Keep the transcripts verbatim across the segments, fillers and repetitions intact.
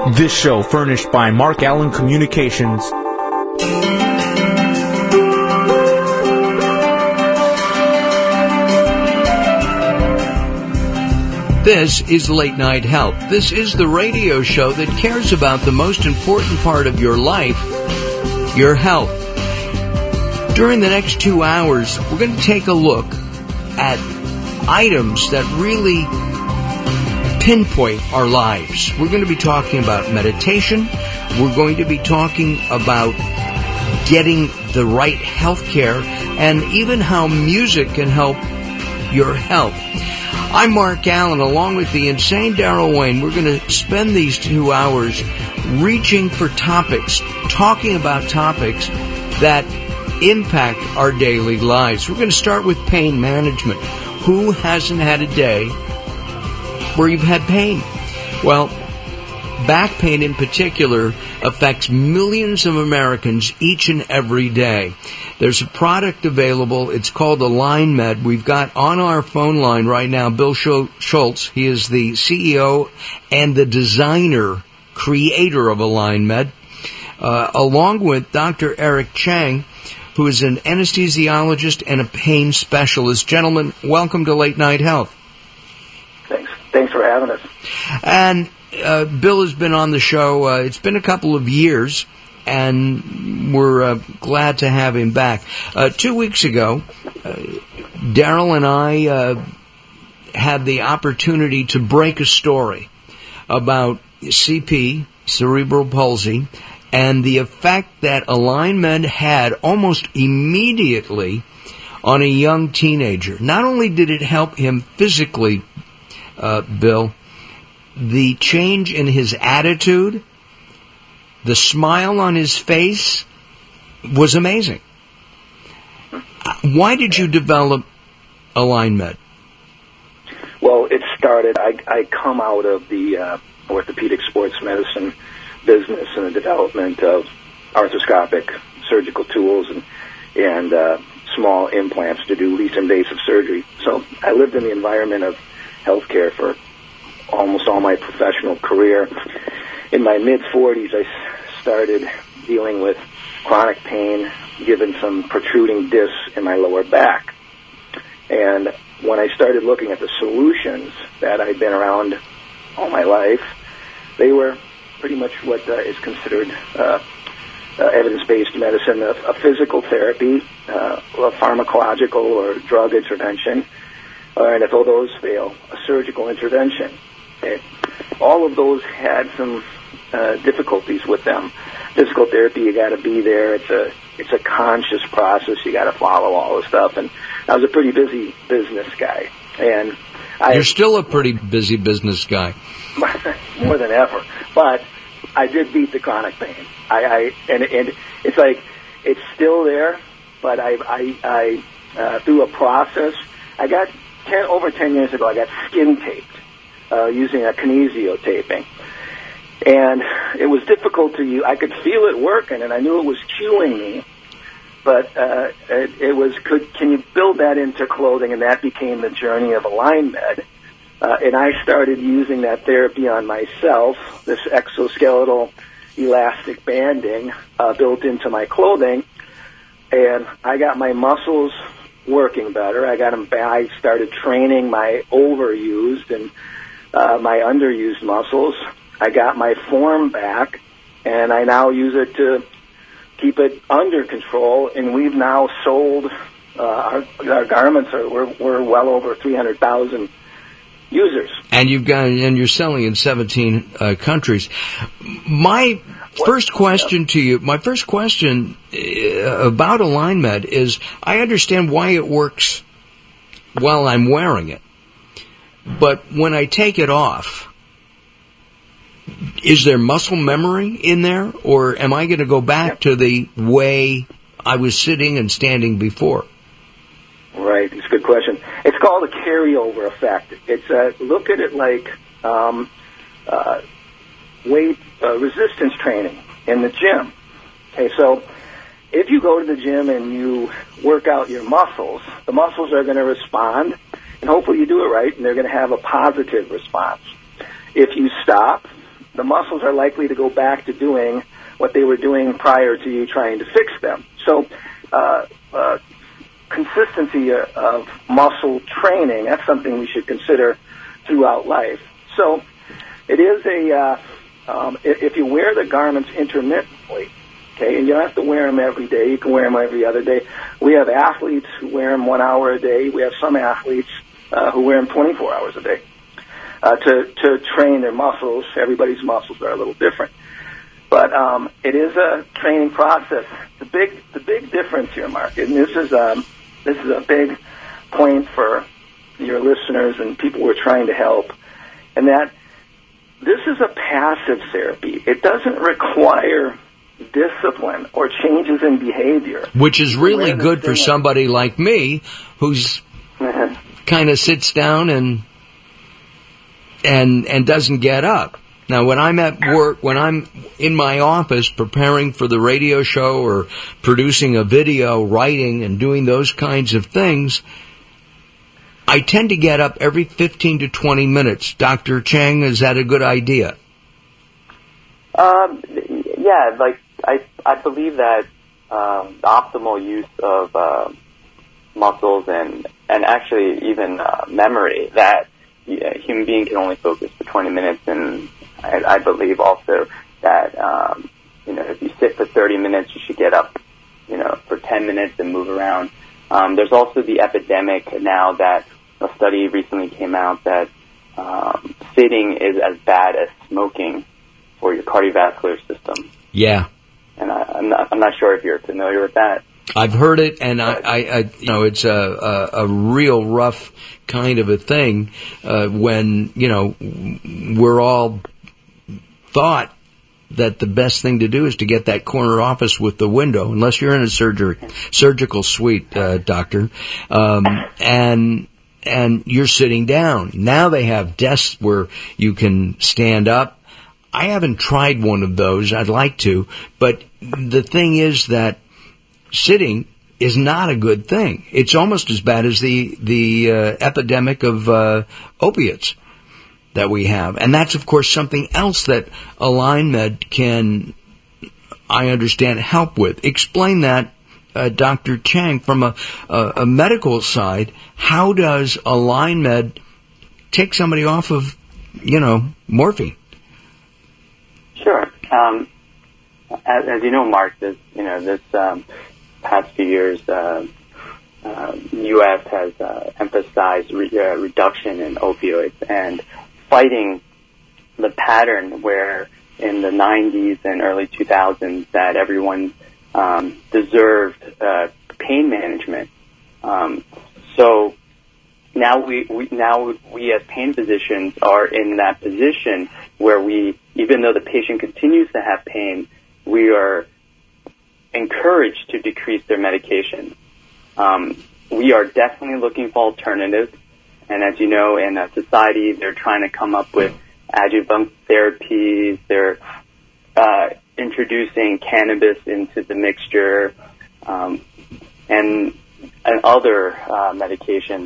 This show furnished by Mark Allen Communications. This is Late Night Health. This is the radio show that cares about the most important part of your life, your health. During the next two hours, we're going to take a look at items that really pinpoint our lives. We're going to be talking about meditation. We're going to be talking about getting the right health care and even how music can help your health. I'm Mark Allen, along with the insane Daryl Wayne. We're going to spend these two hours reaching for topics, talking about topics that impact our daily lives. We're going to start with pain management. Who hasn't had a day where you've had pain? Well, back pain in particular affects millions of Americans each and every day. There's a product available. It's called Align Med. We've got on our phone line right now Bill Schultz. He is the C E O and the designer, creator of Align Med, uh, along with Doctor Eric Chang, who is an anesthesiologist and a pain specialist. Gentlemen, welcome to Late Night Health. Thanks. Thanks for having us. And uh, Bill has been on the show. Uh, it's been a couple of years, and we're uh, glad to have him back. Uh, two weeks ago, uh, Daryl and I uh, had the opportunity to break a story about C P, cerebral palsy, and the effect that Align Med had almost immediately on a young teenager. Not only did it help him physically, uh, Bill, the change in his attitude, the smile on his face was amazing. Why did you develop Align Med? Well, it started, I, I come out of the uh, orthopedic sports medicine business and the development of arthroscopic surgical tools and, and uh, small implants to do least invasive surgery. So I lived in the environment of healthcare for almost all my professional career. In my mid-forties, I started dealing with chronic pain, given some protruding discs in my lower back. And when I started looking at the solutions that I'd been around all my life, they were pretty much what uh, is considered uh, uh, evidence-based medicine, a, a physical therapy, uh, a pharmacological or drug intervention, uh, and if all those fail, a surgical intervention. Okay. All of those had some uh, difficulties with them. Physical therapy, you got to be there. It's a it's a conscious process. You got to follow all the stuff. And I was a pretty busy business guy, and I, you're still a pretty busy business guy, more than ever. But I did beat the chronic pain. I, I and and it's like it's still there, but I I, I uh, through a process. I got ten over ten years ago. I got skin taped uh, using a kinesio taping. And it was difficult to use. I could feel it working, and I knew it was cueing me. But uh, it, it was, could, can you build that into clothing? And that became the journey of Align Med. Uh, and I started using that therapy on myself, this exoskeletal elastic banding uh, built into my clothing. And I got my muscles working better. I got them back. I started training my overused and uh, my underused muscles. I got my form back, and I now use it to keep it under control. And we've now sold uh, our, our garments. Are we're, we're well over three hundred thousand users. And you've got and you're selling in seventeen uh, countries. My what? first question yep. to you, my first question uh, about Align Med is: I understand why it works while I'm wearing it, but when I take it off, is there muscle memory in there, or am I going to go back to the way I was sitting and standing before? Right, it's a good question. It's called a carryover effect. It's a, look at it like um, uh, weight uh, resistance training in the gym. Okay, so if you go to the gym and you work out your muscles, the muscles are going to respond, and hopefully you do it right, and they're going to have a positive response. If you stop the muscles are likely to go back to doing what they were doing prior to you trying to fix them. So uh, uh, consistency of muscle training, that's something we should consider throughout life. So it is a, uh, um, if you wear the garments intermittently, okay, and you don't have to wear them every day, you can wear them every other day. We have athletes who wear them one hour a day. We have some athletes uh, who wear them twenty-four hours a day uh, to, to train their muscles. Everybody's muscles are a little different. But um, it is a training process. The big, the big difference here, Mark, and this is um, this is a big point for your listeners and people we're trying to help, and that this is a passive therapy. It doesn't require discipline or changes in behavior, which is really good for somebody like me, who's kind of sits down and and and doesn't get up. Now, when I'm at work, when I'm in my office preparing for the radio show or producing a video, writing and doing those kinds of things, I tend to get up every fifteen to twenty minutes. Doctor Chang, is that a good idea? Um, yeah, like I, I believe that um, the optimal use of uh, muscles and and actually even uh, memory, that a human being can only focus for twenty minutes, and I, I believe also that um, you know, if you sit for thirty minutes, you should get up, you know, for ten minutes and move around. Um, there's also the epidemic now that a study recently came out that um, sitting is as bad as smoking for your cardiovascular system. Yeah. And I, I'm not, I'm not sure if you're familiar with that. I've heard it, and I, I, I you know, it's a, a, a real rough kind of a thing uh, when, you know, we're all thought that the best thing to do is to get that corner office with the window, unless you're in a surgery, surgical suite, uh, doctor, um, and and you're sitting down. Now they have desks where you can stand up. I haven't tried one of those. I'd like to, but the thing is that sitting is not a good thing. It's almost as bad as the the uh, epidemic of uh, opiates that we have. And that's, of course, something else that AlignMed can, I understand, help with. Explain that, uh, Doctor Chang, from a, a, a medical side. How does AlignMed take somebody off of, you know, morphine? Sure. Um, as, as you know, Mark, this, you know, this um, past few years, uh, uh, U S has uh, emphasized re- uh, reduction in opioids and fighting the pattern where in the nineties and early two thousands that everyone um, deserved uh, pain management. Um, so now we, we now we as pain physicians are in that position where we, even though the patient continues to have pain, we are encouraged to decrease their medication. Um, we are definitely looking for alternatives. And as you know, in a society, they're trying to come up with adjuvant therapies. They're uh, introducing cannabis into the mixture, um, and and other uh, medications.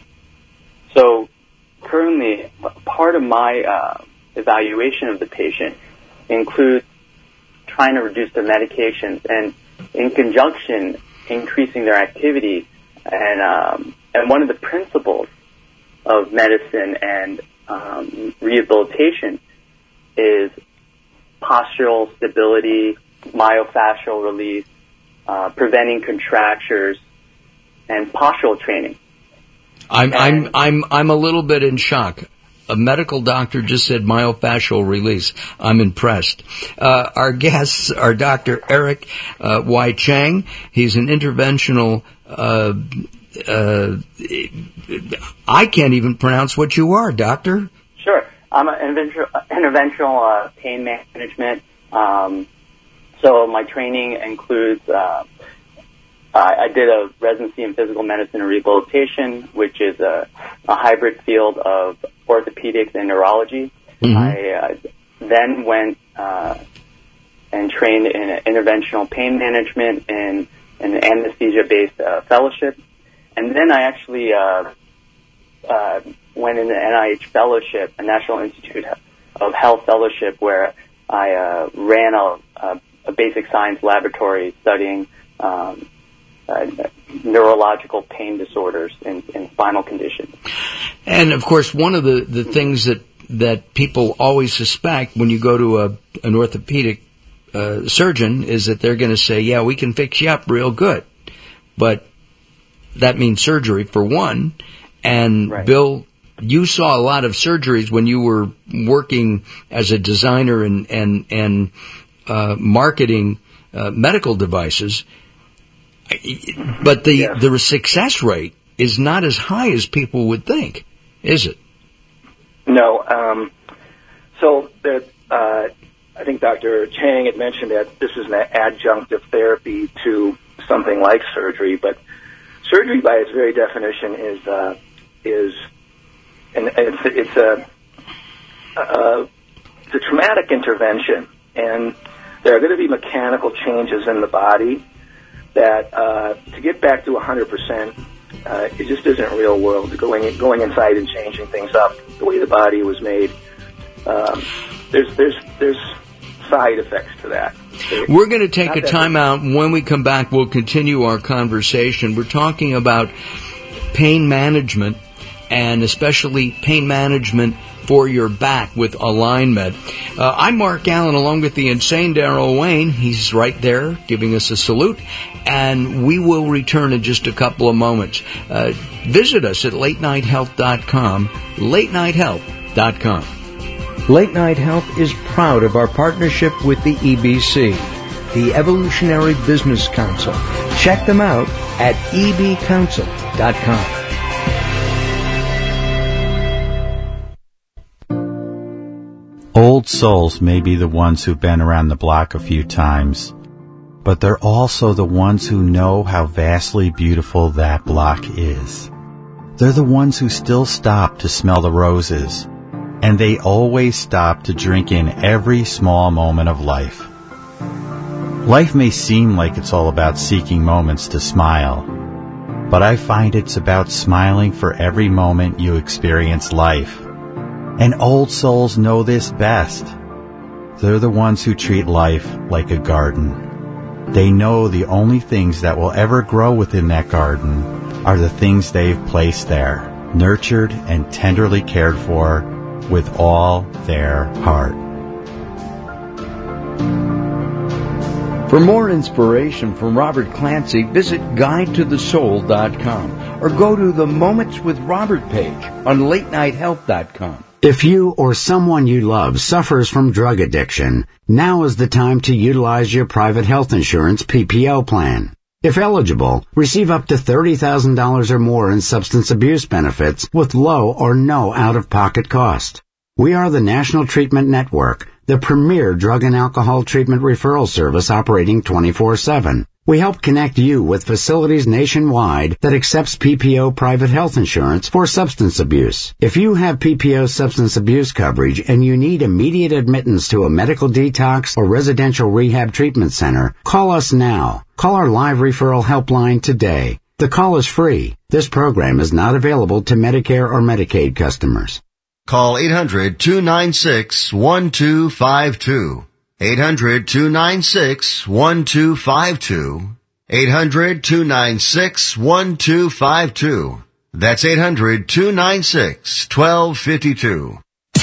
So currently, part of my uh, evaluation of the patient includes trying to reduce their medications and, in conjunction, increasing their activity. And um, and one of the principles of medicine and um, rehabilitation is postural stability, myofascial release, uh, preventing contractures, and postural training. I'm I'm I'm I'm a little bit in shock. A medical doctor just said myofascial release. I'm impressed. Uh, our guests are Doctor Eric uh, Y. Chang. He's an interventional. Uh, uh, I can't even pronounce what you are, Doctor. Sure, I'm an interventional, interventional uh, pain management. Um, so my training includes. Uh, I did a residency in physical medicine and rehabilitation, which is a, a hybrid field of orthopedics and neurology. Mm-hmm. I uh, then went uh, and trained in interventional pain management and an anesthesia-based uh, fellowship. And then I actually uh, uh, went in the N I H fellowship, a National Institute of health fellowship where I uh, ran a, a, a basic science laboratory studying um, uh, neurological pain disorders in, in spinal conditions. And, of course, one of the, the things that, that people always suspect when you go to a, an orthopedic uh, surgeon is that they're going to say, yeah, we can fix you up real good. But that means surgery, for one. And, right. Bill, you saw a lot of surgeries when you were working as a designer and, and, and uh, marketing uh, medical devices. But the, yes. the success rate is not as high as people would think, is it? No. Um, so there, uh, I think Doctor Chang had mentioned that this is an adjunctive therapy to something like surgery, but surgery, by its very definition, is uh, is and it's it's a, a it's a traumatic intervention, and there are going to be mechanical changes in the body that uh, to get back to one hundred percent, uh, it just isn't real world. Going going inside and changing things up the way the body was made. Um, there's there's there's side effects to that. We're going to take a time out. When we come back, we'll continue our conversation. We're talking about pain management, and especially pain management for your back with AlignMed. Uh, I'm Mark Allen, along with the insane Daryl Wayne. He's right there giving us a salute, and we will return in just a couple of moments. Uh, visit us at late night health dot com, late night health dot com. Late Night Health is proud of our partnership with the E B C, the Evolutionary Business Council. Check them out at e b council dot com. Old souls may be the ones who've been around the block a few times, but they're also the ones who know how vastly beautiful that block is. They're the ones who still stop to smell the roses, and they always stop to drink in every small moment of life. Life may seem like it's all about seeking moments to smile, but I find it's about smiling for every moment you experience life. And old souls know this best. They're the ones who treat life like a garden. They know the only things that will ever grow within that garden are the things they've placed there, nurtured and tenderly cared for with all their heart. For more inspiration from Robert Clancy, visit guide to the soul dot com or go to the Moments with Robert page on late night health dot com. If you or someone you love suffers from drug addiction, now is the time to utilize your private health insurance P P O plan. If eligible, receive up to thirty thousand dollars or more in substance abuse benefits with low or no out-of-pocket cost. We are the National Treatment Network, the premier drug and alcohol treatment referral service operating twenty-four seven. We help connect you with facilities nationwide that accepts P P O private health insurance for substance abuse. If you have P P O substance abuse coverage and you need immediate admittance to a medical detox or residential rehab treatment center, call us now. Call our live referral helpline today. The call is free. This program is not available to Medicare or Medicaid customers. Call eight hundred, two nine six, one two five two. eight hundred, two nine six, one two five two. eight hundred, two nine six, one two five two. That's eight hundred, two nine six, one two five two.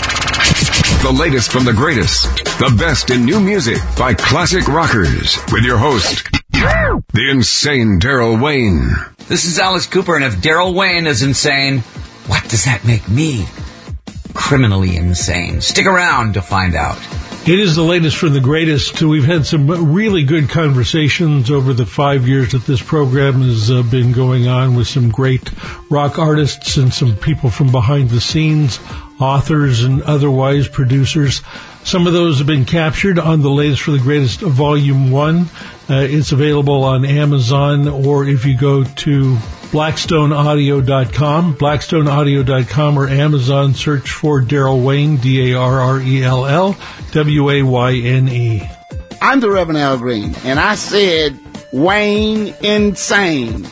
The latest from the greatest, the best in new music by classic rockers, with your host, the insane Daryl Wayne. This is Alice Cooper, and if Daryl Wayne is insane, what does that make me? Criminally insane. Stick around to find out. It is the latest from the greatest. We've had some really good conversations over the five years that this program has uh, been going on with some great rock artists and some people from behind the scenes, authors and otherwise producers. Some of those have been captured on the latest for the greatest Volume one. Uh, it's available on Amazon, or if you go to blackstone audio dot com, blackstone audio dot com, or Amazon, search for Daryl Wayne, D A R R E L L W A Y N E. I'm the Reverend Al Green, and I said, Wayne insane.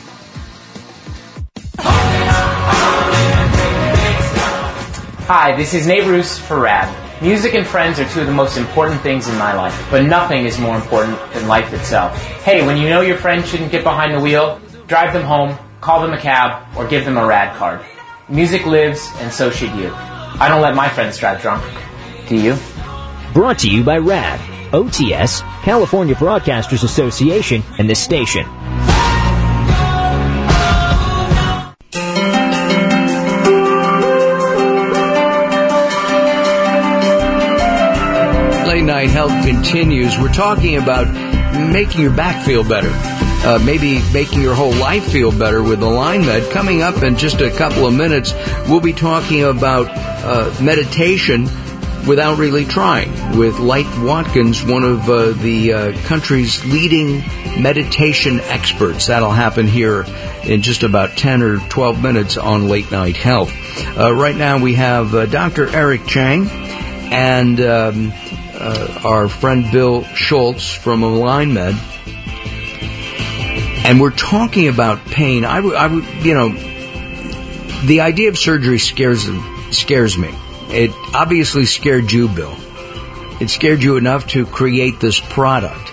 Hi, this is Nate Roos for RAD. Music and friends are two of the most important things in my life, but nothing is more important than life itself. Hey, when you know your friend shouldn't get behind the wheel, drive them home, call them a cab, or give them a rad card. Music lives, and so should you. I don't let my friends drive drunk. Do you? Brought to you by RAD, O T S, California Broadcasters Association, and this station. Late Night Health continues. We're talking about making your back feel better. Uh, maybe making your whole life feel better with AlignMed. Coming up in just a couple of minutes, we'll be talking about uh, meditation without really trying with Light Watkins, one of uh, the uh, country's leading meditation experts. That'll happen here in just about ten or twelve minutes on Late Night Health. Uh, right now we have uh, Doctor Eric Chang and um, uh, our friend Bill Schultz from AlignMed. And we're talking about pain. I would, I would, you know, the idea of surgery scares scares me. It obviously scared you, Bill. It scared you enough to create this product.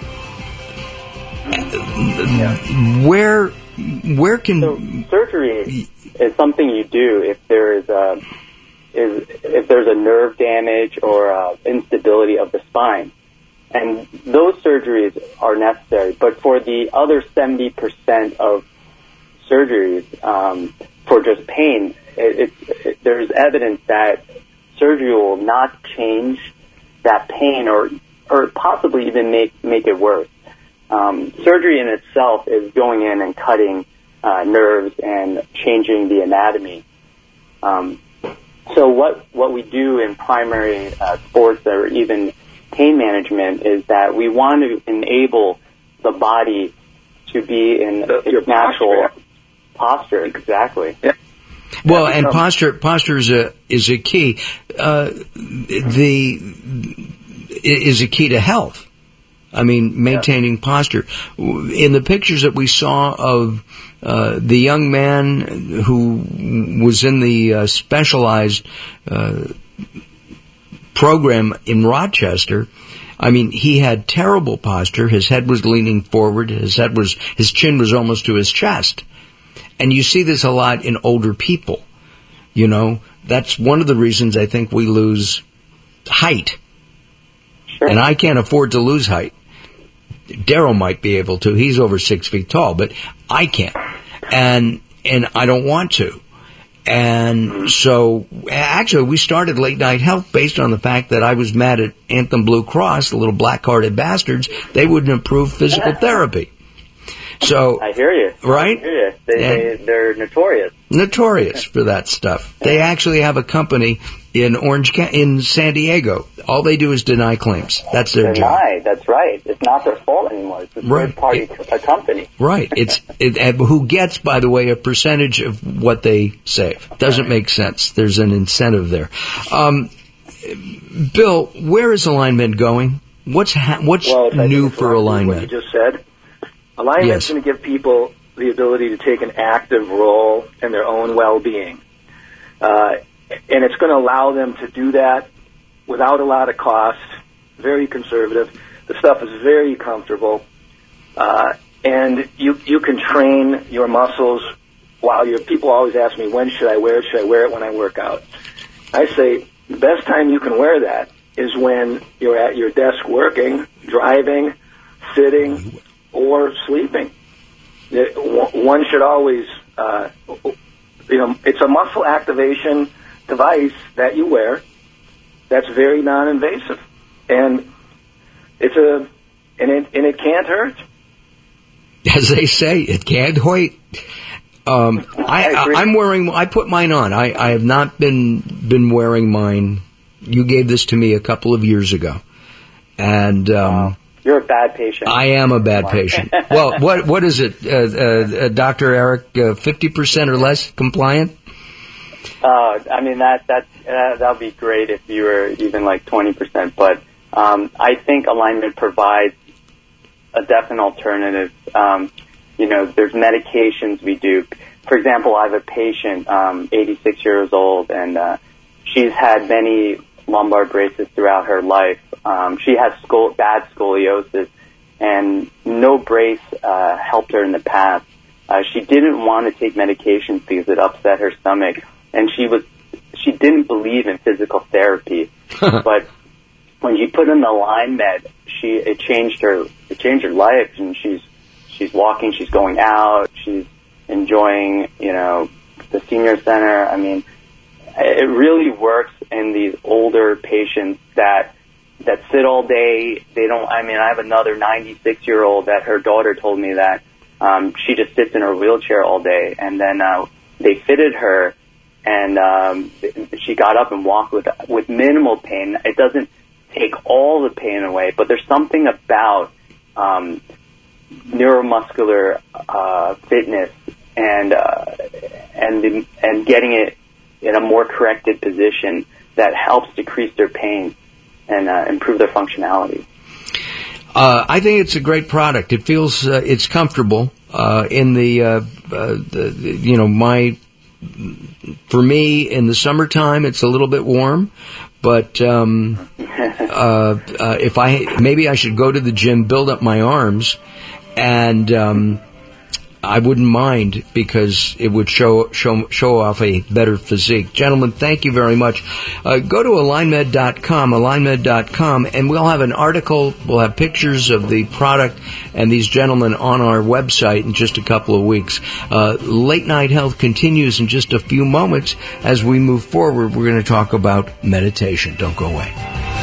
Yeah. Where, where can so surgery is, is something you do if there is a is if there's a nerve damage or uh, instability of the spine. And those surgeries are necessary. But for the other seventy percent of surgeries, um, for just pain, it, it, it, there's evidence that surgery will not change that pain or or possibly even make, make it worse. Um, surgery in itself is going in and cutting uh, nerves and changing the anatomy. Um, so what, what we do in primary uh, sports or even pain management is that we want to enable the body to be in the, its natural posture. posture. Exactly. Yeah. Well, and posture posture is a is a key. Uh, the is a key to health. I mean, maintaining yeah. posture. In the pictures that we saw of uh, the young man who was in the uh, specialized uh, program in Rochester, I mean, he had terrible posture. His head was leaning forward. His head was, his chin was almost to his chest. And you see this a lot in older people. You know, that's one of the reasons I think we lose height. Sure. And I can't afford to lose height. Daryl might be able to. He's over six feet tall, but I can't. And, and I don't want to. And so, actually, we started Late Night Health based on the fact that I was mad at Anthem Blue Cross, the little black-hearted bastards. They wouldn't approve physical therapy. So I hear you. Right? I hear you. They, they, they're notorious. Notorious for that stuff. They actually have a company in Orange, in San Diego. All they do is deny claims. That's their deny, job. Deny. That's right. It's not their fault anymore. It's a right. third-party it, a company. Right. It's it, who gets, by the way, a percentage of what they save. Doesn't make sense. There's an incentive there. Um, Bill, where is AlignMed going? What's ha- what's well, new for AlignMed? What you just said. AlignMed's yes. going to give people the ability to take an active role in their own well-being. Uh, and it's going to allow them to do that without a lot of cost, very conservative. The stuff is very comfortable. Uh, and you you can train your muscles while you're, people always ask me, when should I wear it? Should I wear it when I work out? I say the best time you can wear that is when you're at your desk working, driving, sitting, or sleeping. One should always, uh, you know, it's a muscle activation device that you wear that's very non-invasive, and it's a, and it and it can't hurt. As they say, it can't hurt. Um, I, I I'm wearing. I put mine on. I, I have not been been wearing mine. You gave this to me a couple of years ago, and. Um, wow. You're a bad patient. I am a bad patient. Well, what what is it, uh, uh, Doctor Eric? Uh, fifty percent or less compliant? Uh, I mean that that uh, that would be great if you were even like twenty percent. But um, I think AlignMed provides a definite alternative. Um, you know, there's medications we do. For example, I have a patient, um, eighty-six years old, and uh, she's had many lumbar braces throughout her life. Um, she has scol- bad scoliosis, and no brace uh, helped her in the past. Uh, she didn't want to take medications because it upset her stomach, and she was she didn't believe in physical therapy. But when she put in the Align Med, she it changed her it changed her life, and she's she's walking, she's going out, she's enjoying, you know, the senior center. I mean, it really works in these older patients that that sit all day. They don't. I mean, I have another ninety-six year old that her daughter told me that um, she just sits in her wheelchair all day, and then uh, they fitted her, and um, she got up and walked with with minimal pain. It doesn't take all the pain away, but there's something about um, neuromuscular uh, fitness and uh, and and getting it in a more corrected position that helps decrease their pain and uh, improve their functionality. Uh, I think it's a great product. It feels uh, it's comfortable uh, in the, uh, uh, the, the you know my for me in the summertime it's a little bit warm, but um, uh, uh, if I maybe I should go to the gym, build up my arms, and um, I wouldn't mind because it would show show show off a better physique. Gentlemen, thank you very much. Uh, go to align med dot com, align med dot com, and we'll have an article, we'll have pictures of the product and these gentlemen on our website in just a couple of weeks. Uh, Late Night Health continues in just a few moments. As we move forward, we're going to talk about meditation. Don't go away.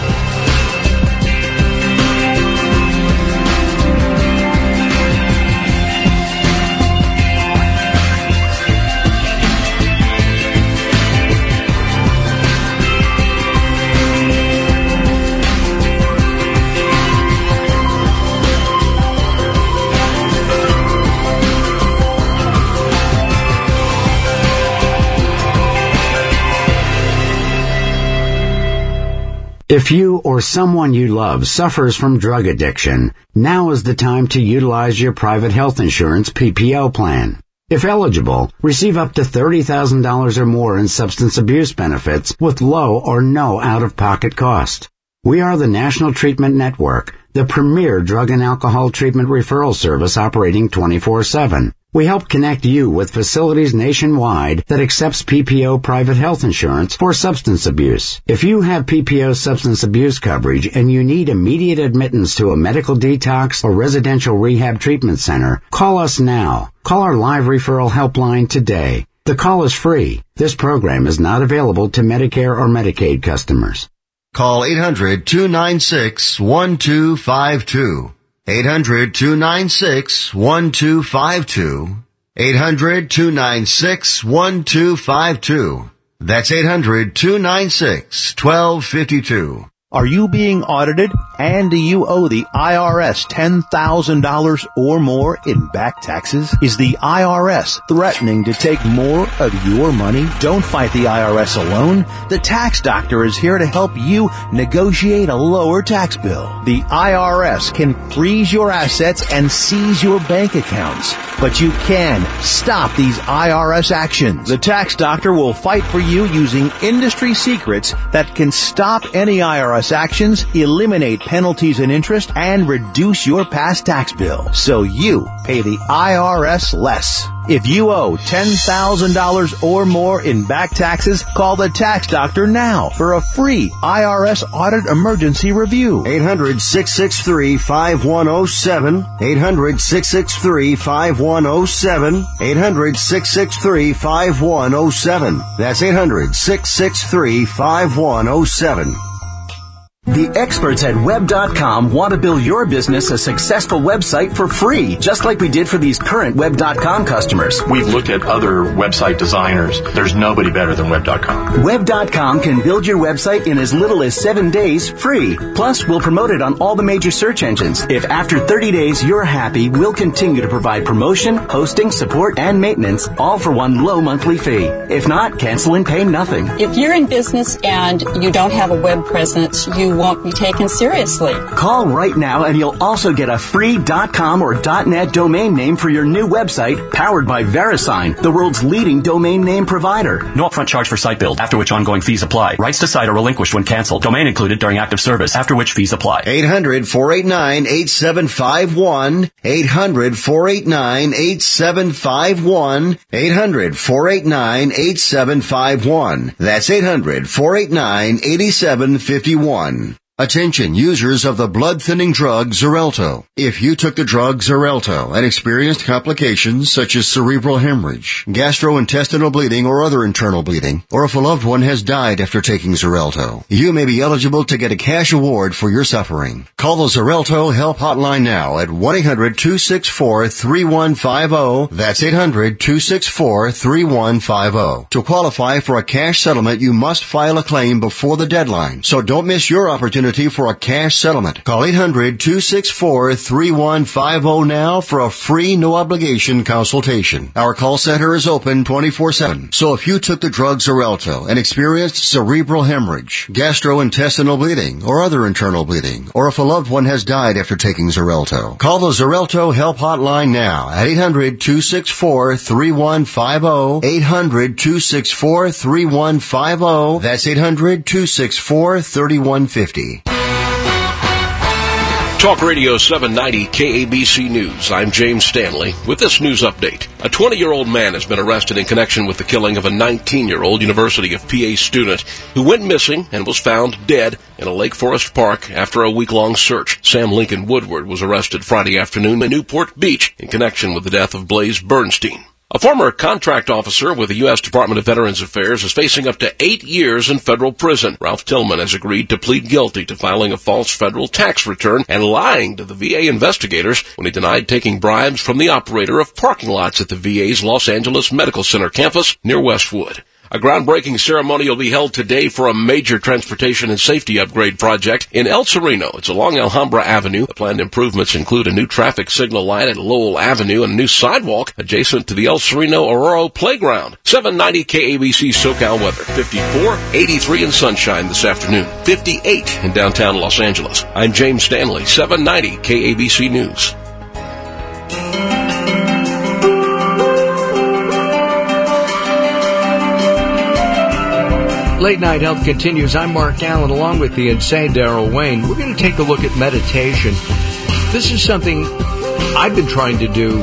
If you or someone you love suffers from drug addiction, now is the time to utilize your private health insurance P P O plan. If eligible, receive up to thirty thousand dollars or more in substance abuse benefits with low or no out-of-pocket cost. We are the National Treatment Network, the premier drug and alcohol treatment referral service operating twenty-four seven. We help connect you with facilities nationwide that accepts P P O private health insurance for substance abuse. If you have P P O substance abuse coverage and you need immediate admittance to a medical detox or residential rehab treatment center, call us now. Call our live referral helpline today. The call is free. This program is not available to Medicare or Medicaid customers. Call eight hundred, two nine six, one two five two. eight hundred, two nine six, one two five two. eight hundred, two nine six, one two five two. That's eight hundred, two nine six, one two five two. Are you being audited and do you owe the I R S ten thousand dollars or more in back taxes? Is the I R S threatening to take more of your money? Don't fight the I R S alone. The Tax Doctor is here to help you negotiate a lower tax bill. The I R S can freeze your assets and seize your bank accounts, but you can stop these I R S actions. The Tax Doctor will fight for you using industry secrets that can stop any I R S actions, eliminate penalties and interest, and reduce your past tax bill so you pay the I R S less. If you owe ten thousand dollars or more in back taxes, call the Tax Doctor now for a free I R S audit emergency review. eight hundred, six six three, five one zero seven. eight hundred, six six three, five one zero seven. eight hundred, six six three, five one zero seven. That's eight hundred, six six three, five one zero seven. The experts at web dot com want to build your business a successful website for free, just like we did for these current web dot com customers. We've looked at other website designers. There's nobody better than web dot com. web dot com can build your website in as little as seven days free. Plus, we'll promote it on all the major search engines. If after thirty days you're happy, we'll continue to provide promotion, hosting, support, and maintenance, all for one low monthly fee. If not, cancel and pay nothing. If you're in business and you don't have a web presence, you won't be taken seriously. Call right now and you'll also get a free .com or .net domain name for your new website, powered by VeriSign, the world's leading domain name provider. No upfront charge for site build, after which ongoing fees apply. Rights to site are relinquished when canceled. Domain included during active service, after which fees apply. eight hundred, four eight nine, eight seven five one. eight hundred, four eight nine, eight seven five one. eight hundred, four eight nine, eight seven five one. That's eight hundred, four eight nine, eight seven five one. Attention users of the blood-thinning drug Xarelto. If you took the drug Xarelto and experienced complications such as cerebral hemorrhage, gastrointestinal bleeding or other internal bleeding, or if a loved one has died after taking Xarelto, you may be eligible to get a cash award for your suffering. Call the Xarelto Help Hotline now at one eight hundred, two six four, three one five zero. That's eight hundred, two six four, three one five zero. To qualify for a cash settlement, you must file a claim before the deadline, so don't miss your opportunity for a cash settlement. Call eight hundred, two six four, three one five zero now for a free, no-obligation consultation. Our call center is open twenty-four seven. So if you took the drug Xarelto and experienced cerebral hemorrhage, gastrointestinal bleeding, or other internal bleeding, or if a loved one has died after taking Xarelto, call the Xarelto Help Hotline now at eight hundred, two six four, three one five zero. eight hundred, two six four, three one five zero. That's eight hundred, two six four, three one five zero. Talk Radio seven ninety K A B C News. I'm James Stanley with this news update. A twenty-year-old man has been arrested in connection with the killing of a nineteen-year-old University of P A student who went missing and was found dead in a Lake Forest park after a week-long search. Sam Lincoln Woodward was arrested Friday afternoon in Newport Beach in connection with the death of Blaze Bernstein. A former contract officer with the U S Department of Veterans Affairs is facing up to eight years in federal prison. Ralph Tillman has agreed to plead guilty to filing a false federal tax return and lying to the V A investigators when he denied taking bribes from the operator of parking lots at the V A's Los Angeles Medical Center campus near Westwood. A groundbreaking ceremony will be held today for a major transportation and safety upgrade project in El Sereno. It's along Alhambra Avenue. The planned improvements include a new traffic signal light at Lowell Avenue and a new sidewalk adjacent to the El Sereno Aurora Playground. seven ninety K A B C SoCal weather. fifty-four, eighty-three and sunshine this afternoon. fifty-eight in downtown Los Angeles. I'm James Stanley, seven ninety K A B C News. Late Night Health continues. I'm Mark Allen, along with the insane Daryl Wayne. We're going to take a look at meditation. This is something I've been trying to do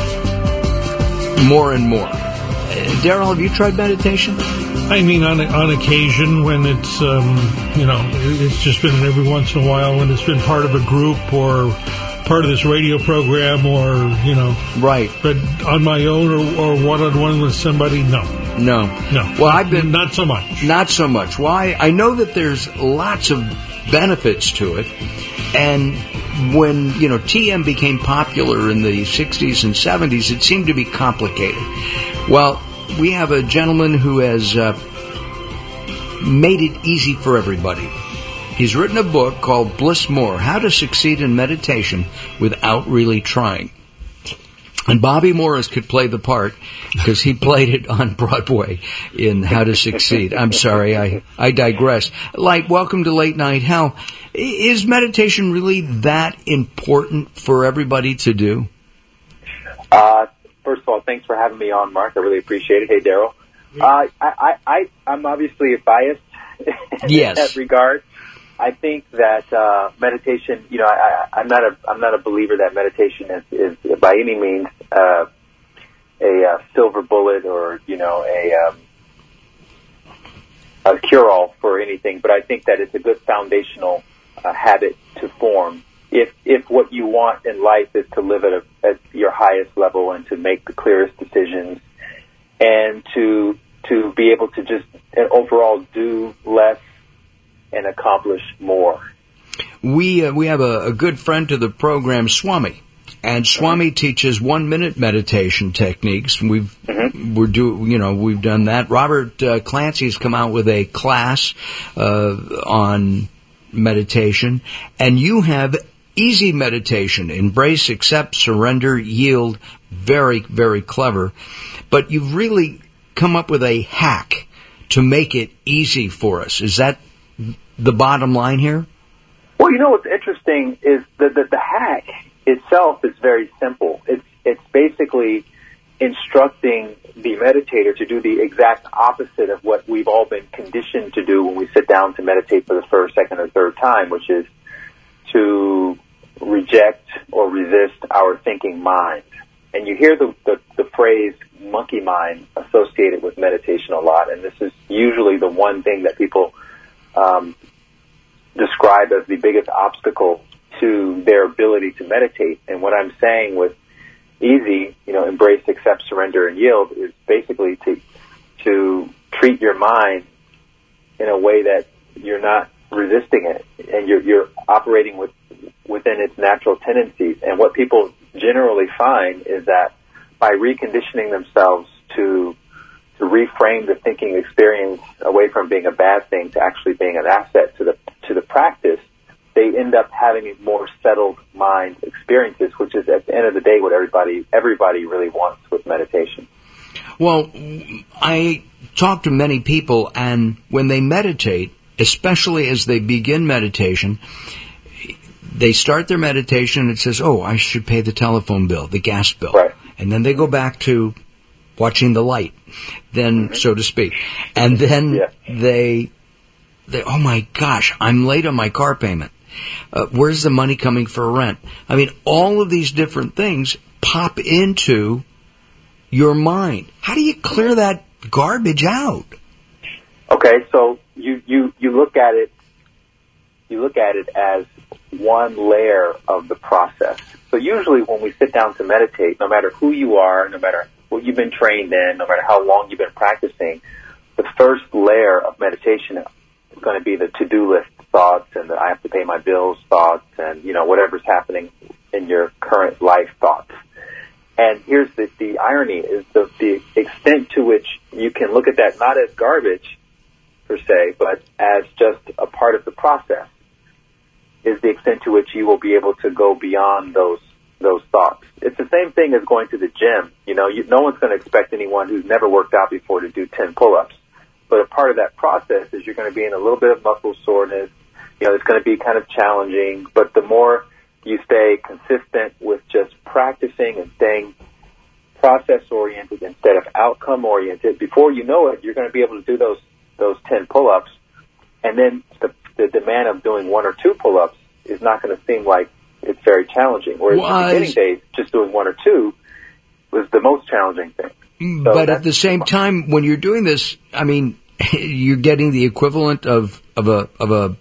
more and more. Daryl, have you tried meditation? I mean, on on occasion when it's, um, you know, it's just been every once in a while when it's been part of a group or part of this radio program or, you know. Right. But on my own or, or one-on-one with somebody, no. No. No. Well, I've been... Not so much. Not so much. Why? I know that there's lots of benefits to it. And when, you know, T M became popular in the sixties and seventies, it seemed to be complicated. Well, we have a gentleman who has uh, made it easy for everybody. He's written a book called Bliss More, How to Succeed in Meditation Without Really Trying. And Bobby Morris could play the part because he played it on Broadway in How to Succeed. I'm sorry, I, I digress. Like, welcome to Late Night Hell. Is meditation really that important for everybody to do? Uh, first of all, thanks for having me on, Mark. I really appreciate it. Hey, Daryl. Uh, I, I, I, I'm obviously biased yes. in that regard. I think that uh, meditation, you know, I, I, I'm not a I'm not a believer that meditation is, is by any means uh, a uh, silver bullet or, you know, a, um, a cure-all for anything. But I think that it's a good foundational uh, habit to form if if what you want in life is to live at, a, at your highest level and to make the clearest decisions and to to be able to just overall do less and accomplish more. We uh, we have a, a good friend to the program, Swami, and Swami mm-hmm. teaches one minute meditation techniques. We've mm-hmm. we're do you know we've done that. Robert uh, Clancy's come out with a class uh, on meditation, and you have easy meditation: embrace, accept, surrender, yield. Very very clever, but you've really come up with a hack to make it easy for us. Is that the bottom line here? you know what's interesting is that the, the hack itself is very simple. It's it's basically instructing the meditator to do the exact opposite of what we've all been conditioned to do when we sit down to meditate for the first, second, or third time, which is to reject or resist our thinking mind. And you hear the, the, the phrase monkey mind associated with meditation a lot, and this is usually the one thing that people um, describe as the biggest obstacle to their ability to meditate. And what I'm saying with easy, you know, embrace, accept, surrender, and yield is basically to to treat your mind in a way that you're not resisting it and you're you're operating with within its natural tendencies. And what people generally find is that by reconditioning themselves to to reframe the thinking experience away from being a bad thing to actually being an asset to the to the practice, they end up having a more settled mind experiences, which is at the end of the day what everybody everybody really wants with meditation. Well, I talk to many people, and when they meditate, especially as they begin meditation, they start their meditation and it says, oh, I should pay the telephone bill, the gas bill. Right. And then they go back to watching the light, then, mm-hmm. so to speak. And then yeah. they, they, oh my gosh, I'm late on my car payment. Uh, where's the money coming for rent? I mean, all of these different things pop into your mind. How do you clear that garbage out? Okay, so you, you, you look at it, you look at it as one layer of the process. So usually when we sit down to meditate, no matter who you are, no matter what you've been trained in, no matter how long you've been practicing, the first layer of meditation is going to be the to-do list thoughts and the I have to pay my bills thoughts and, you know, whatever's happening in your current life thoughts. And here's the, the irony is the, the extent to which you can look at that not as garbage per se, but as just a part of the process is the extent to which you will be able to go beyond those those thoughts. It's the same thing as going to the gym. You know, you, no one's going to expect anyone who's never worked out before to do ten pull-ups. But a part of that process is you're going to be in a little bit of muscle soreness. You know, it's going to be kind of challenging. But the more you stay consistent with just practicing and staying process-oriented instead of outcome-oriented, before you know it, you're going to be able to do those those ten pull-ups. And then the, the demand of doing one or two pull-ups is not going to seem like it's very challenging. Whereas in the beginning days, just doing one or two was the most challenging thing. So but at the same time, when you're doing this, I mean, you're getting the equivalent of, of a of a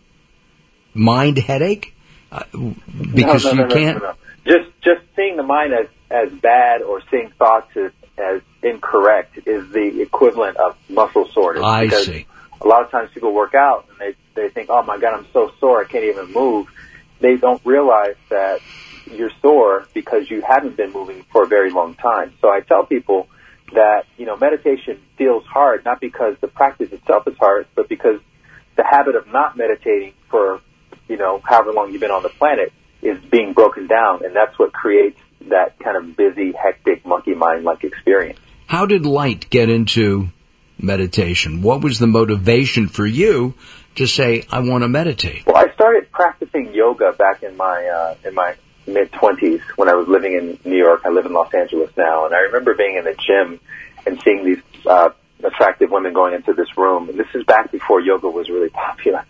mind headache uh, because no, no, no, you no, can't. No, no, no. Just just seeing the mind as as bad or seeing thoughts as, as incorrect is the equivalent of muscle soreness. I because see. A lot of times people work out and they they think, oh my God, I'm so sore, I can't even move. They don't realize that you're sore because you haven't been moving for a very long time. So I tell people that, you know, meditation feels hard, not because the practice itself is hard, but because the habit of not meditating for, you know, however long you've been on the planet is being broken down. And that's what creates that kind of busy, hectic, monkey mind-like experience. How did light get into meditation? What was the motivation for you to say, I want to meditate? Well, I started practicing yoga back in my uh, in my mid-twenties when I was living in New York. I live in Los Angeles now, and I remember being in the gym and seeing these uh, attractive women going into this room. And this is back before yoga was really popular.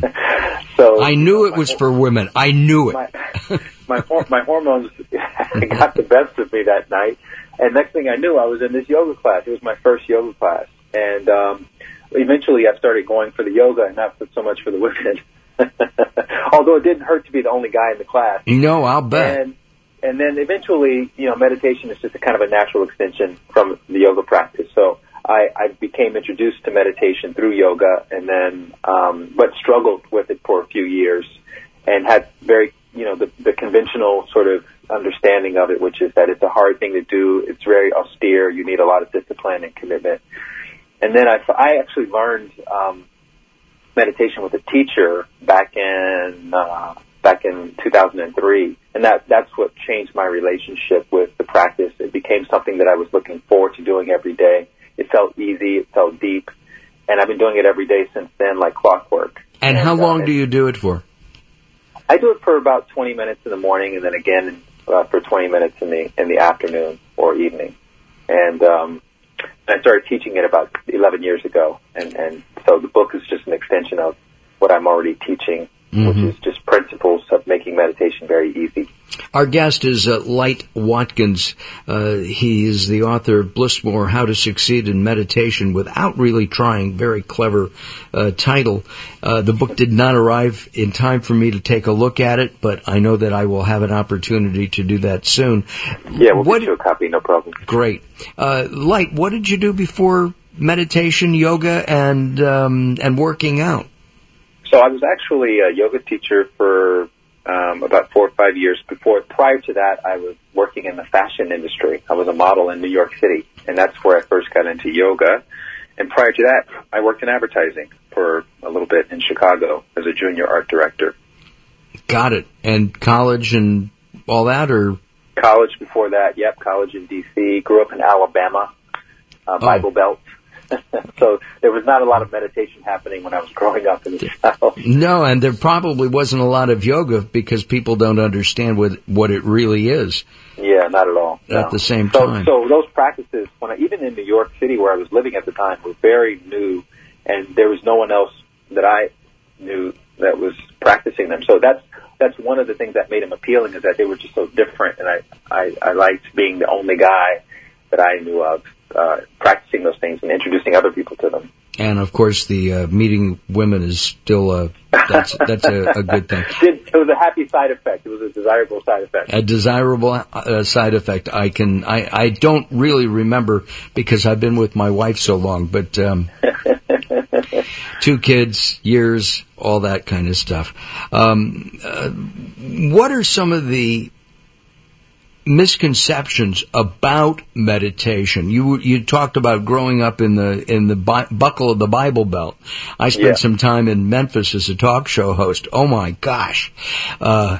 So I knew it was for women. I knew it. My my, hor- my hormones got the best of me that night, and next thing I knew, I was in this yoga class. It was my first yoga class, and um, eventually I started going for the yoga and not so much for the women. Although it didn't hurt to be the only guy in the class. No, I'll bet. And, and then eventually, you know, meditation is just a kind of a natural extension from the yoga practice. So I, I became introduced to meditation through yoga, and then, um, but struggled with it for a few years, and had very, you know, the, the conventional sort of understanding of it, which is that it's a hard thing to do. It's very austere. You need a lot of discipline and commitment. And then I, I actually learned um, meditation with a teacher back in uh, back in two thousand three, and that that's what changed my relationship with the practice. It became something that I was looking forward to doing every day. It felt easy, it felt deep, and I've been doing it every day since then, like clockwork. And, and how long uh, do you do it for? I do it for about twenty minutes in the morning, and then again uh, for twenty minutes in the in the afternoon or evening. And um, I started teaching it about eleven years ago, and, and so the book is just an extension of what I'm already teaching, mm-hmm. which is just principles of making meditation very easy. Our guest is uh, Light Watkins. Uh, he is the author of Blissmore, How to Succeed in Meditation Without Really Trying. Very clever uh, title. Uh, the book did not arrive in time for me to take a look at it, but I know that I will have an opportunity to do that soon. Yeah, we'll what, get you a copy, no problem. Great. Uh, Light, what did you do before meditation, yoga, and um, and working out? So I was actually a yoga teacher for um, about four or five years before. Prior to that, I was working in the fashion industry. I was a model in New York City, and that's where I first got into yoga. And prior to that, I worked in advertising for a little bit in Chicago as a junior art director. Got it. And college and all that, or? College before that, yep, college in D C Grew up in Alabama, uh, Bible oh. Belt. So there was not a lot of meditation happening when I was growing up in the South. No, and there probably wasn't a lot of yoga because people don't understand what what it really is. Yeah, not at all. At no. the same so, time. So those practices, when I, even in New York City where I was living at the time, were very new, and there was no one else that I knew that was practicing them. So that's that's one of the things that made them appealing, is that they were just so different, and I, I, I liked being the only guy that I knew of uh, practicing those things and introducing other people to them. And of course, the uh, meeting women is still a that's that's a, a good thing. It was a happy side effect. It was a desirable side effect. A desirable uh, side effect. I can I, I don't really remember because I've been with my wife so long, but um, two kids, years, all that kind of stuff. Um, uh, what are some of the misconceptions about meditation? You you talked about growing up in the in the bi- buckle of the Bible Belt. I spent yeah. some time in Memphis as a talk show host. Oh my gosh, uh,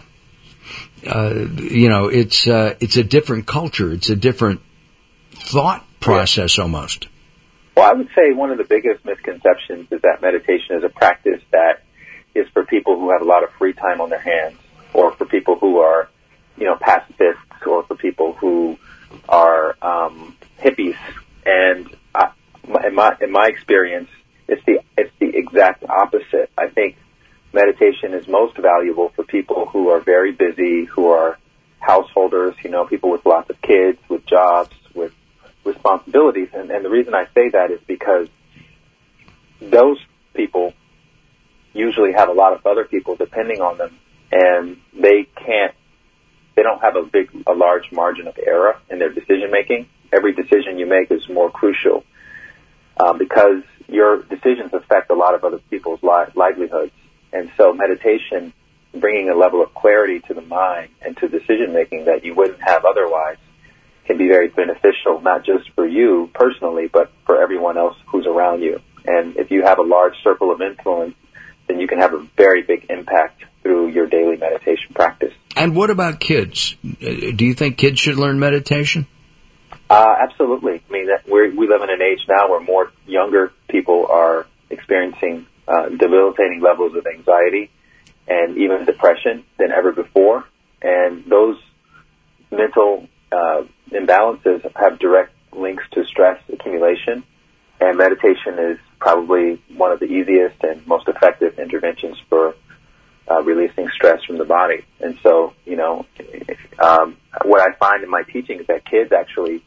uh, you know it's uh, it's a different culture. It's a different thought process yeah. almost. Well, I would say one of the biggest misconceptions is that meditation is a practice that is for people who have a lot of free time on their hands, or for people who are, you know, pacifists, or for people who are um, hippies. And I, in my in my experience, it's the it's the exact opposite. I think meditation is most valuable for people who are very busy, who are householders, you know, people with lots of kids, with jobs, with responsibilities. And, and the reason I say that is because those people usually have a lot of other people depending on them, and they can't They don't have a big, a large margin of error in their decision making. Every decision you make is more crucial um, because your decisions affect a lot of other people's li- livelihoods. And so meditation, bringing a level of clarity to the mind and to decision making that you wouldn't have otherwise, can be very beneficial, not just for you personally, but for everyone else who's around you. And if you have a large circle of influence, then you can have a very big impact through your daily meditation practice. And what about kids? Do you think kids should learn meditation? Uh, absolutely. I mean, that we're, we live in an age now where more younger people are experiencing uh, debilitating levels of anxiety and even depression than ever before. And those mental uh, imbalances have direct links to stress accumulation. And meditation is probably one of the easiest and most effective interventions for Uh, releasing stress from the body. And so, you know, um, what I find in my teaching is that kids actually,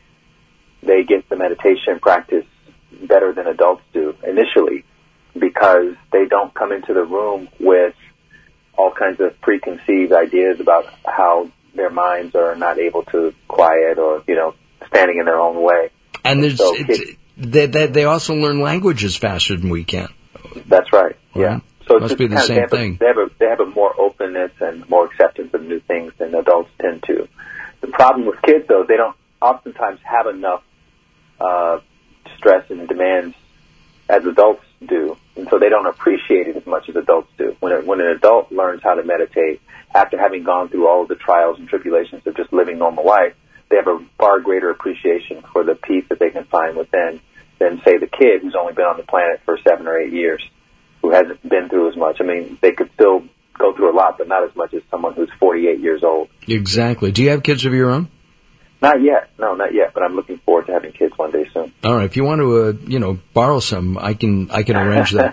they get the meditation practice better than adults do initially, because they don't come into the room with all kinds of preconceived ideas about how their minds are not able to quiet, or, you know, standing in their own way. And there's, so it's, kids, they, they, they also learn languages faster than we can. That's right, yeah. So Must it's be the kind same of, they thing. A, they, have a, they have a more openness and more acceptance of new things than adults tend to. The problem with kids, though, they don't oftentimes have enough uh, stress and demands as adults do, and so they don't appreciate it as much as adults do. When, a, when an adult learns how to meditate, after having gone through all of the trials and tribulations of just living normal life, they have a far greater appreciation for the peace that they can find within than, say, the kid who's only been on the planet for seven or eight years. Who hasn't been through as much. I mean, they could still go through a lot, but not as much as someone who's forty-eight years old. Exactly. Do you have kids of your own? Not yet. No, not yet. But I'm looking forward to having kids one day soon. All right. If you want to, uh, you know, borrow some, I can, I can arrange that.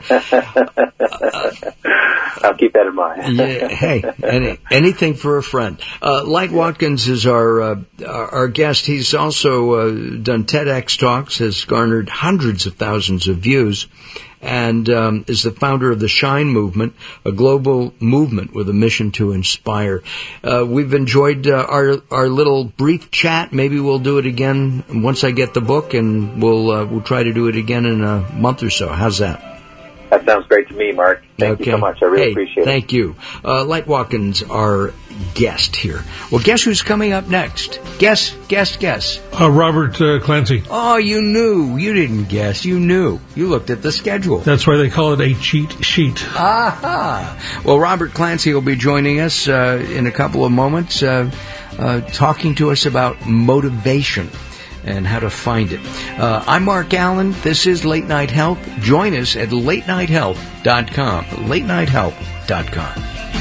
I'll keep that in mind. Yeah. Hey, any, anything for a friend. Uh, Light Watkins is our, uh, our, our guest. He's also, uh, done TEDx talks, has garnered hundreds of thousands of views, and um, is the founder of the Shine Movement, a global movement with a mission to inspire. Uh, we've enjoyed uh, our our little brief chat. Maybe we'll do it again once I get the book, and we'll uh, we'll try to do it again in a month or so. How's that? That sounds great to me, Mark. Thank okay. you so much. I really hey, appreciate it. Thank you. Uh, Light Watkins, our guest here. Well, guess who's coming up next? Guess, guess, guess. Uh, Robert uh, Clancy. Oh, you knew. You didn't guess. You knew. You looked at the schedule. That's why they call it a cheat sheet. Aha. Well, Robert Clancy will be joining us uh, in a couple of moments, uh, uh, talking to us about motivation and how to find it. Uh, I'm Mark Allen. This is Late Night Health. Join us at late night health dot com. late night health dot com.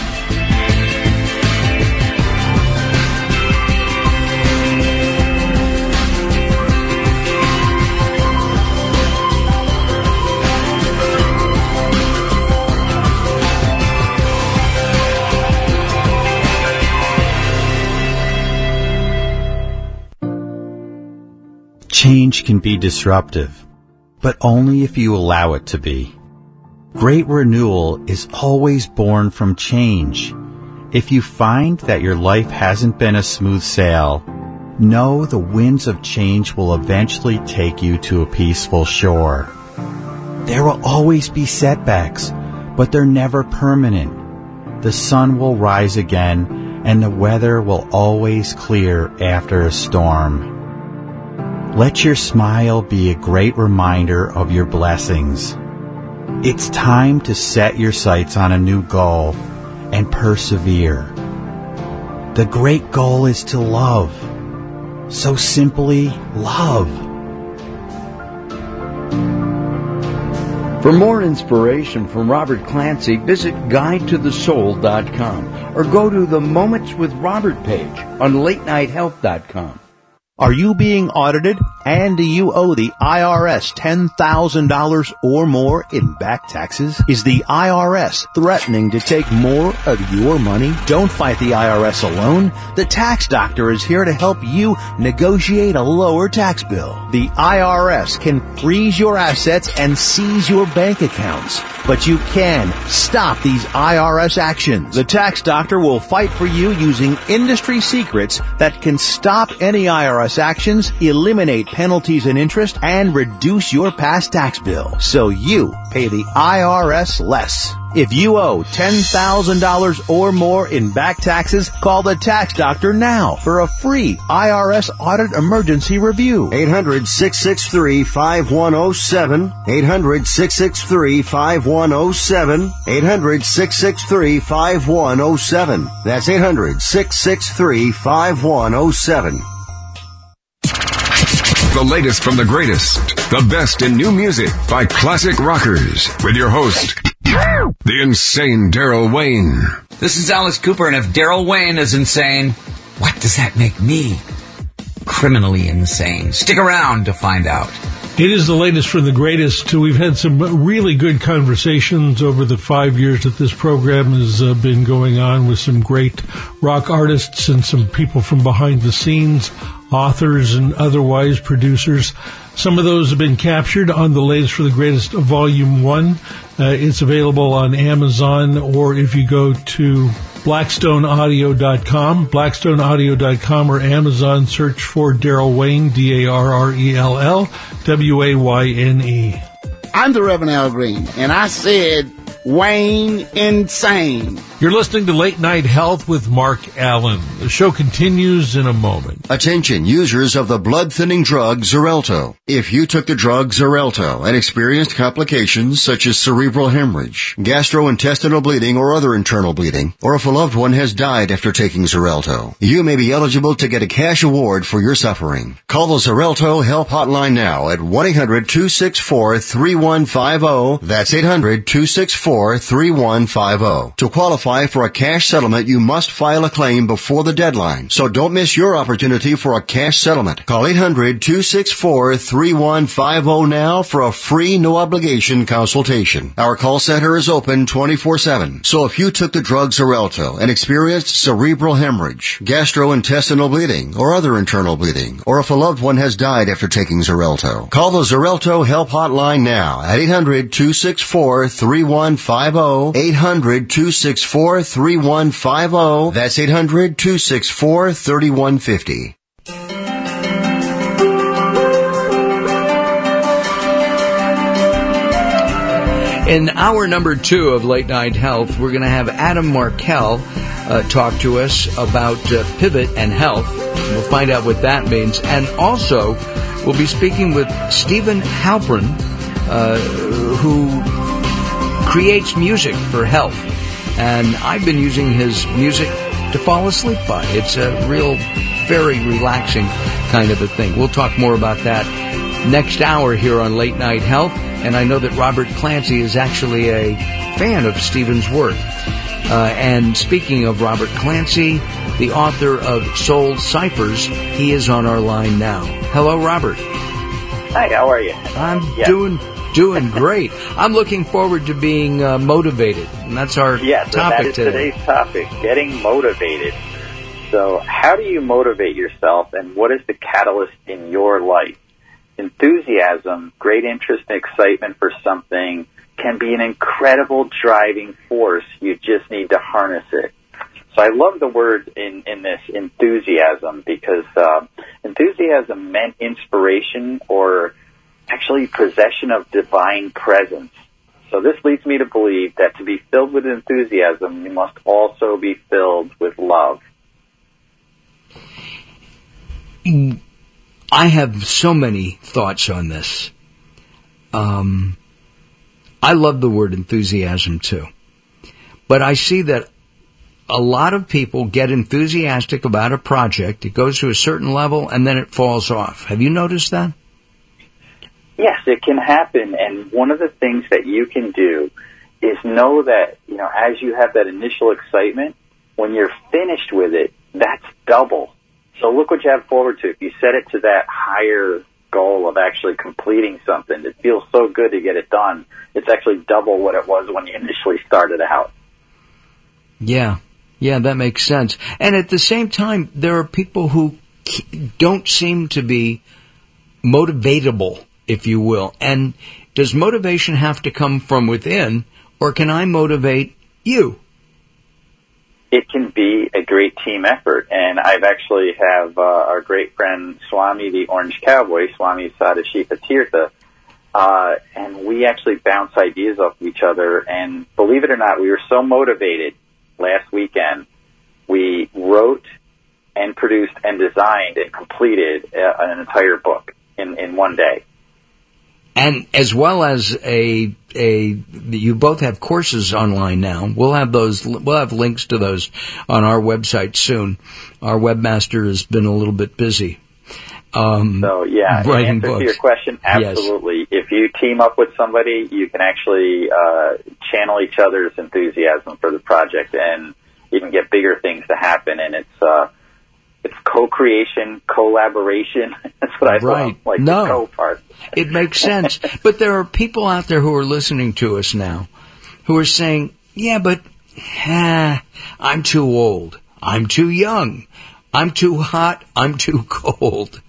Change can be disruptive, but only if you allow it to be. Great renewal is always born from change. If you find that your life hasn't been a smooth sail, know the winds of change will eventually take you to a peaceful shore. There will always be setbacks, but they're never permanent. The sun will rise again, and the weather will always clear after a storm. Let your smile be a great reminder of your blessings. It's time to set your sights on a new goal and persevere. The great goal is to love. So simply love. For more inspiration from Robert Clancy, visit guide to the soul dot com or go to the Moments with Robert page on late night health dot com. Are you being audited and do you owe the I R S ten thousand dollars or more in back taxes? Is the I R S threatening to take more of your money? Don't fight the I R S alone. The Tax Doctor is here to help you negotiate a lower tax bill. The I R S can freeze your assets and seize your bank accounts, but you can stop these I R S actions. The Tax Doctor will fight for you using industry secrets that can stop any I R S actions, eliminate penalties and interest, and reduce your past tax bill so you pay the I R S less. If you owe ten thousand dollars or more in back taxes, call the Tax Doctor now for a free I R S audit emergency review. eight hundred, six six three, five one zero seven. eight hundred, six six three, five one zero seven. eight hundred, six six three, five one zero seven. That's eight hundred, six six three, five one zero seven. The latest from the greatest, the best in new music by classic rockers, with your host, the insane Daryl Wayne. This is Alice Cooper, and if Daryl Wayne is insane, what does that make me? Criminally insane. Stick around to find out. It is the latest from the greatest. We've had some really good conversations over the five years that this program has uh, been going on with some great rock artists and some people from behind the scenes, authors and otherwise producers. Some of those have been captured on the latest for the greatest volume one. Uh, it's available on Amazon, or if you go to blackstone audio dot com, blackstone audio dot com or Amazon, search for Daryl Wayne, D A R R E L L W A Y N E. I'm the Reverend Al Green, and I said Wayne insane. You're listening to Late Night Health with Mark Allen. The show continues in a moment. Attention users of the blood-thinning drug Xarelto. If you took the drug Xarelto and experienced complications such as cerebral hemorrhage, gastrointestinal bleeding or other internal bleeding, or if a loved one has died after taking Xarelto, you may be eligible to get a cash award for your suffering. Call the Xarelto Help Hotline now at one eight hundred, two six four, three one five zero. That's eight hundred, two six four, three one five zero. To qualify qualify for a cash settlement, you must file a claim before the deadline. So don't miss your opportunity for a cash settlement. Call eight hundred, two six four, three one five zero now for a free, no-obligation consultation. Our call center is open twenty-four seven. So if you took the drug Xarelto and experienced cerebral hemorrhage, gastrointestinal bleeding, or other internal bleeding, or if a loved one has died after taking Xarelto, call the Xarelto Help Hotline now at eight hundred, two six four, three one five zero, eight hundred, two six four, three one five zero. That's eight hundred, two six four, three one five zero. In hour number two of Late Night Health, we're going to have Adam Markel uh, talk to us about uh, pivot and health. We'll find out what that means. And also, we'll be speaking with Stephen Halpern, uh, who creates music for health. And I've been using his music to fall asleep by. It's a real, very relaxing kind of a thing. We'll talk more about that next hour here on Late Night Health. And I know that Robert Clancy is actually a fan of Stephen's work. Uh, and speaking of Robert Clancy, the author of Soul Ciphers, he is on our line now. Hello, Robert. Hi, how are you? I'm yes. doing doing great. I'm looking forward to being uh, motivated, and that's our yes, topic that is today. Today's topic, getting motivated. So how do you motivate yourself, and what is the catalyst in your life? Enthusiasm, great interest and excitement for something can be an incredible driving force. You just need to harness it. So I love the word in, in this, enthusiasm, because uh, enthusiasm meant inspiration or actually possession of divine presence. So this leads me to believe that to be filled with enthusiasm, you must also be filled with love. Mm. I have so many thoughts on this. Um, I love the word enthusiasm too. But I see that a lot of people get enthusiastic about a project. It goes to a certain level and then it falls off. Have you noticed that? Yes, it can happen. And one of the things that you can do is know that, you know, as you have that initial excitement, when you're finished with it, that's double. So look what you have forward to. If you set it to that higher goal of actually completing something, it feels so good to get it done. It's actually double what it was when you initially started out. Yeah, yeah, that makes sense. And at the same time, there are people who don't seem to be motivatable, if you will. And does motivation have to come from within, or can I motivate you? It can be a great team effort, and I've actually have uh, our great friend Swami, the Orange Cowboy, Swami Sadashiva Tirtha, uh, and we actually bounce ideas off of each other, and believe it or not, we were so motivated last weekend, we wrote and produced and designed and completed uh, an entire book in, in one day. And as well as a a you both have courses online now. We'll have those. We'll have links to those on our website soon. Our webmaster has been a little bit busy. Um, so yeah, in answer books. to your question, absolutely. Yes. If you team up with somebody, you can actually uh, channel each other's enthusiasm for the project, and you can get bigger things to happen. And it's uh, it's co-creation, collaboration. That's what I right. thought, like no. the co part. It makes sense. But there are people out there who are listening to us now who are saying, yeah, but ah, I'm too old. I'm too young. I'm too hot. I'm too cold.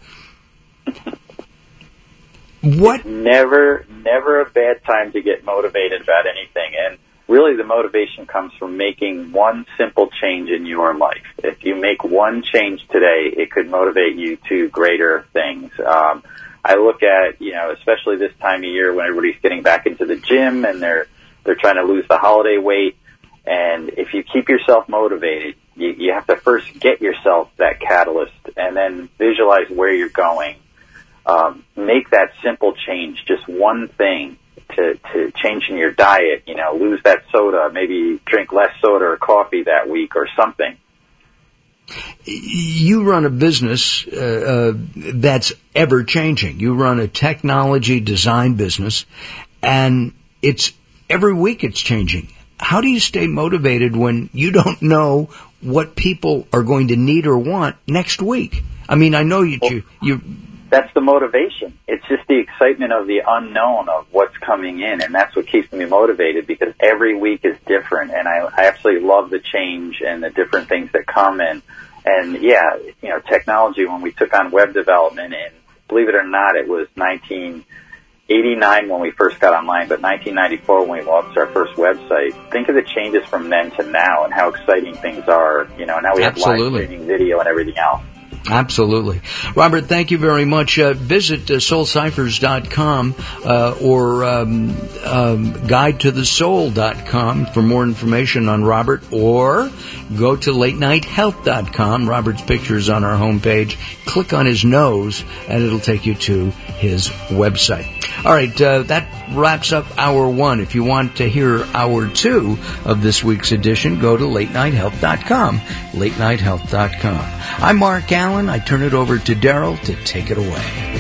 What? It's never, never a bad time to get motivated about anything. And really the motivation comes from making one simple change in your life. If you make one change today, it could motivate you to greater things. Um, I look at, you know, especially this time of year when everybody's getting back into the gym and they're they're trying to lose the holiday weight. And if you keep yourself motivated, you, you have to first get yourself that catalyst and then visualize where you're going. Um, make that simple change, just one thing to, to change in your diet. You know, lose that soda, maybe drink less soda or coffee that week or something. You run a business uh, uh, that's ever changing. You run a technology design business, and it's every week it's changing. how do you stay motivated when you don't know what people are going to need or want next week? I mean, I know you, you, you that's the motivation. It's just the excitement of the unknown of what's coming in, and that's what keeps me motivated, because every week is different, and I, I absolutely love the change and the different things that come in. And yeah, you know, technology, when we took on web development, and believe it or not, it was nineteen eighty-nine when we first got online, but nineteen ninety-four when we launched our first website. Think of the changes from then to now and how exciting things are. You know, now we have Absolutely. live streaming video and everything else. Absolutely. Robert, thank you very much. Uh, visit uh, soul ciphers dot com uh, or um, um, guide to the soul dot com for more information on Robert, or go to late night health dot com. Robert's picture is on our homepage. Click on his nose, and it'll take you to his website. All right, uh, that wraps up hour one. If you want to hear hour two of this week's edition, go to late night health dot com, late night health dot com. I'm Mark Allen. I turn it over to Daryl to take it away.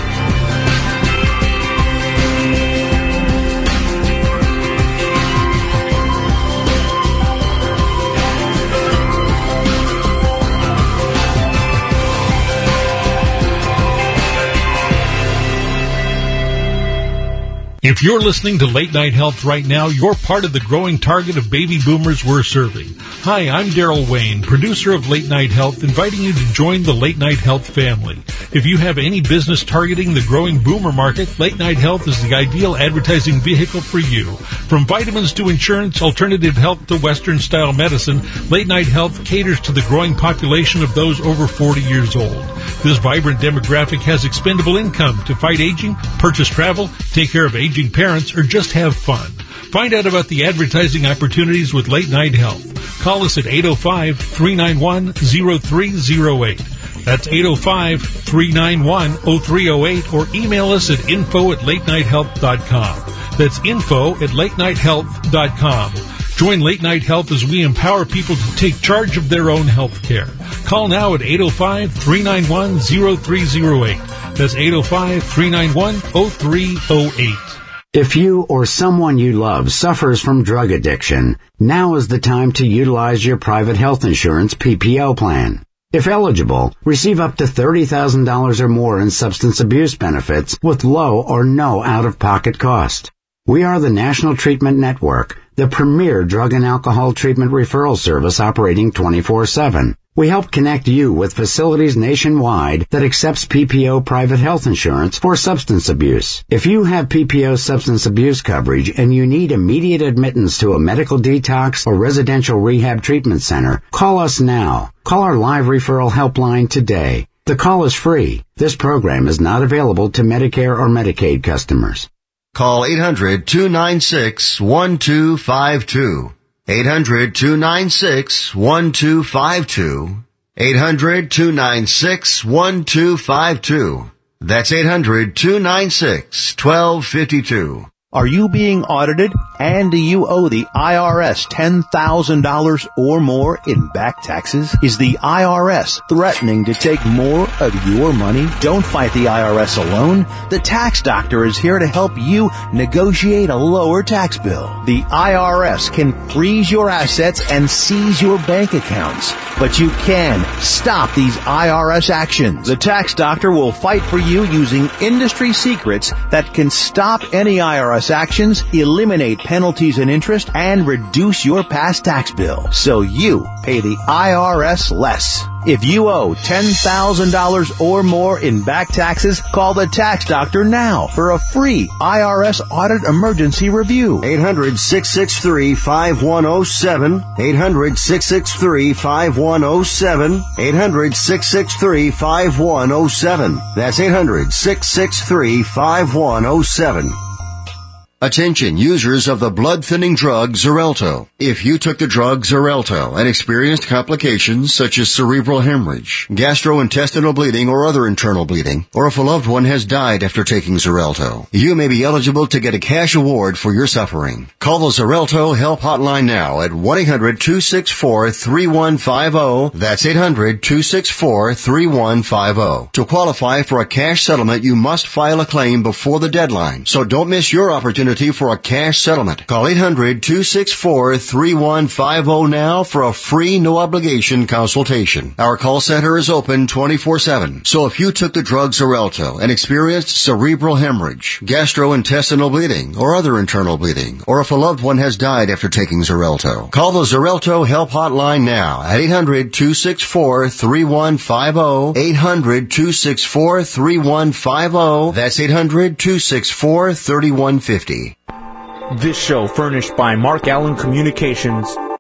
If you're listening to Late Night Health right now, you're part of the growing target of baby boomers we're serving. Hi, I'm Daryl Wayne, producer of Late Night Health, inviting you to join the Late Night Health family. If you have any business targeting the growing boomer market, Late Night Health is the ideal advertising vehicle for you. From vitamins to insurance, alternative health to Western-style medicine, Late Night Health caters to the growing population of those over forty years old. This vibrant demographic has expendable income to fight aging, purchase travel, take care of aging parents, or just have fun. Find out about the advertising opportunities with Late Night Health. Call us at eight oh five, three nine one, oh three oh eight. That's eight oh five, three nine one, oh three oh eight, or email us at info at late night health dot com. That's info at late night health dot com. Join Late Night Health as we empower people to take charge of their own health care. Call now at eight oh five, three nine one, oh three oh eight. That's eight oh five, three nine one, oh three oh eight. If you or someone you love suffers from drug addiction, now is the time to utilize your private health insurance P P O plan. If eligible, receive up to thirty thousand dollars or more in substance abuse benefits with low or no out-of-pocket cost. We are the National Treatment Network, the premier drug and alcohol treatment referral service operating twenty-four seven. We help connect you with facilities nationwide that accepts P P O private health insurance for substance abuse. If you have P P O substance abuse coverage and you need immediate admittance to a medical detox or residential rehab treatment center, call us now. Call our live referral helpline today. The call is free. This program is not available to Medicare or Medicaid customers. Call eight hundred, two nine six, one two five two. eight hundred, two nine six, one two five two. eight hundred, two nine six, one two five two. That's eight hundred, two nine six, one two five two. Are you being audited and do you owe the I R S ten thousand dollars or more in back taxes? Is the I R S threatening to take more of your money? Don't fight the I R S alone. The Tax Doctor is here to help you negotiate a lower tax bill. The I R S can freeze your assets and seize your bank accounts, but you can stop these I R S actions. The Tax Doctor will fight for you using industry secrets that can stop any I R S actions, eliminate penalties and interest, and reduce your past tax bill so you pay the I R S less. If you owe ten thousand dollars or more in back taxes, call the Tax Doctor now for a free I R S audit emergency review. eight hundred, six six three, five one oh seven. eight hundred, six six three, five one oh seven. eight hundred, six six three, five one oh seven. That's eight hundred, six six three, five one oh seven. Attention users of the blood-thinning drug Xarelto. If you took the drug Xarelto and experienced complications such as cerebral hemorrhage, gastrointestinal bleeding or other internal bleeding, or if a loved one has died after taking Xarelto, you may be eligible to get a cash award for your suffering. Call the Xarelto Help Hotline now at one eight hundred, two six four, three one five zero. That's eight hundred, two six four, three one five zero. To qualify for a cash settlement, you must file a claim before the deadline, so don't miss your opportunity opportunity for a cash settlement. Call eight hundred, two six four, three one five zero now for a free, no-obligation consultation. Our call center is open twenty-four seven. So if you took the drug Xarelto and experienced cerebral hemorrhage, gastrointestinal bleeding, or other internal bleeding, or if a loved one has died after taking Xarelto, call the Xarelto Help Hotline now at eight hundred, two six four, three one five zero, eight hundred, two six four, three one five zero. That's eight hundred, two six four, three one five zero. This show furnished by Mark Allen Communications